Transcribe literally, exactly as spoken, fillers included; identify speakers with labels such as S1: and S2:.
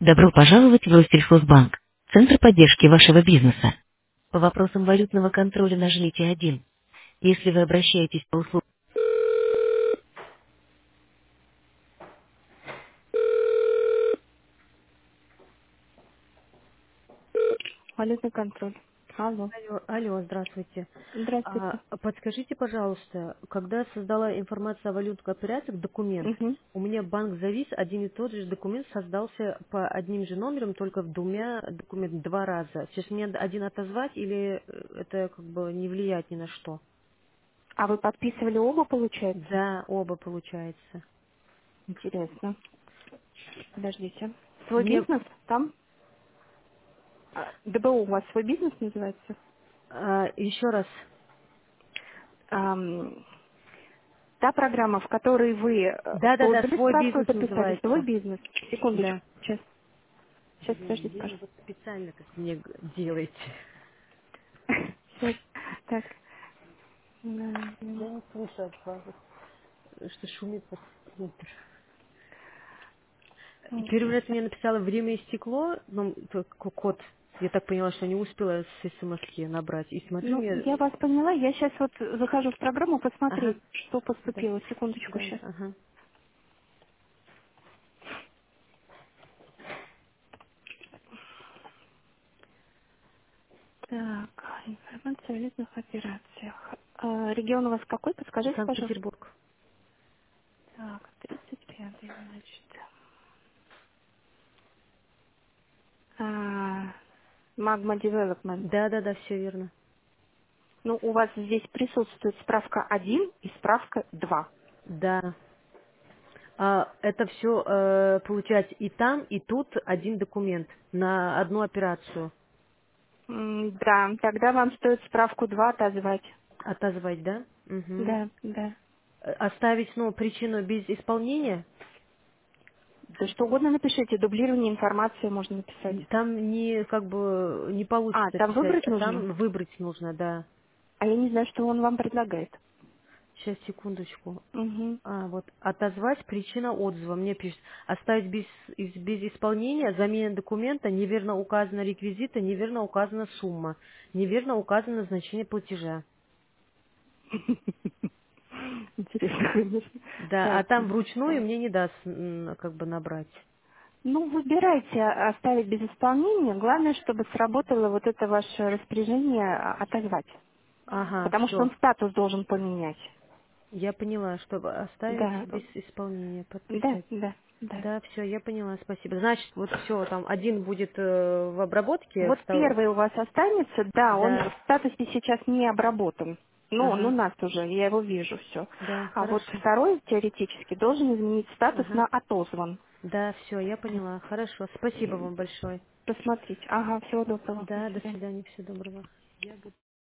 S1: Добро пожаловать в Россельхозбанк, центр поддержки вашего бизнеса. По вопросам валютного контроля нажмите один. Если вы обращаетесь по услугам... Валютный контроль. Алло.
S2: Алло, алло, здравствуйте. А,
S1: Здравствуйте.
S2: подскажите, пожалуйста, когда я создала информацию о валютных операциях, документ,
S1: Мгм.
S2: у меня банк завис, один и тот же документ создался по одним же номерам, только в двумя документах, два раза. Сейчас мне надо один отозвать или э, это как бы не влияет ни на что?
S1: А вы подписывали оба, получается?
S2: Да, оба получается.
S1: Интересно. Подождите. Свой
S2: Мне
S1: бизнес там? А, ДБО у вас свой бизнес называется?
S2: а, еще раз,
S1: Ам, та программа, в которой вы э,
S2: да-да-да,
S1: создали
S2: свой
S1: справку и
S2: бизнес
S1: подписали, свой
S2: называется.
S1: бизнес. Секундочку.
S2: Да.
S1: Сейчас. Сейчас,
S2: Блин,
S1: подождите,
S2: блин,
S1: пожалуйста.
S2: вот специально как мне г- делаете.
S1: Сейчас. Так. Да,
S2: Я
S1: блин.
S2: не слышу от вас, что шумит под фильтр. Первый раз мне написала время истекло, ну, т- к- код. Я так поняла, что не успела с смс набрать. И смотрю,
S1: Ну,
S2: мне...
S1: я вас поняла. Я сейчас вот захожу в программу
S2: Ага,
S1: посмотреть, что
S2: да,
S1: поступило. Секундочку
S2: да,
S1: сейчас.
S2: ага.
S1: Так, информация о валютных операциях. А, регион у вас какой? Подскажите, пожалуйста.
S2: Санкт-Петербург.
S1: Так, тридцать пятый, значит. А, Magma Development.
S2: Да-да-да, все верно.
S1: Ну, у вас здесь присутствует справка один и справка два.
S2: Да. А, это все, получается, и там, и тут один документ на одну операцию.
S1: М, Да, тогда вам стоит справку два отозвать.
S2: Отозвать, да? Угу.
S1: Да, да.
S2: Оставить, ну, причину без исполнения?
S1: Да что угодно напишите, дублирование информации можно написать.
S2: Там не, как бы, не
S1: А,
S2: получится
S1: там
S2: писать,
S1: выбрать
S2: а
S1: нужно?
S2: там выбрать нужно, да.
S1: А я не знаю, что он вам предлагает.
S2: Сейчас, секундочку.
S1: Угу.
S2: А, вот, отозвать причина отзыва. Мне пишет, оставить без, из- без исполнения, замена документа, неверно указаны реквизиты, неверно указана сумма, неверно указано значение платежа.
S1: Интересно, конечно.
S2: Да, а
S1: Так,
S2: там вручную мне не даст, м, как бы, набрать.
S1: ну, выбирайте а, оставить без исполнения. Главное, чтобы сработало вот это ваше распоряжение а, отозвать.
S2: Ага,
S1: Потому что
S2: все.
S1: он статус должен поменять.
S2: Я поняла, чтобы оставить
S1: Да,
S2: без исполнения,
S1: да,
S2: подписать.
S1: да, да.
S2: Да, все, я поняла, спасибо. Значит, вот все, там один будет э, в обработке,
S1: Вот
S2: втор-
S1: первый у вас останется, да, он
S2: да,
S1: в статусе сейчас не обработан. Ну, он у
S2: ага,
S1: нас уже, я его вижу все.
S2: да,
S1: А вот
S2: хорошо,
S1: второй теоретически должен изменить статус
S2: ага,
S1: на отозван.
S2: да, все, я поняла, хорошо, спасибо вам большое.
S1: Посмотрите. Ага, всего доброго. До
S2: Да, до
S1: свидания.
S2: свидания, всего доброго.